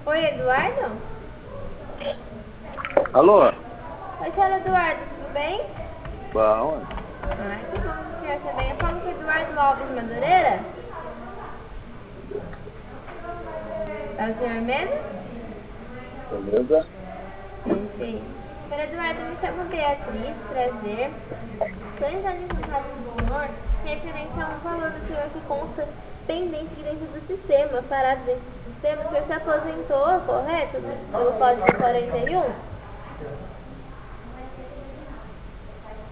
Oi, Eduardo? Alô? Oi, senhor Eduardo, tudo bem? Bom, Ai, que bom que o senhor está bem. Eu falo com o Eduardo Alves Madureira. É o senhor mesmo? beleza? Perfeito. Senhor Eduardo, me chamo Beatriz Prazer. Estou entrando em contato com o senhor referente a um valor do senhor que consta pendente dentro do sistema, parado dentro do sistema. O senhor se aposentou, correto? Pelo Código 41?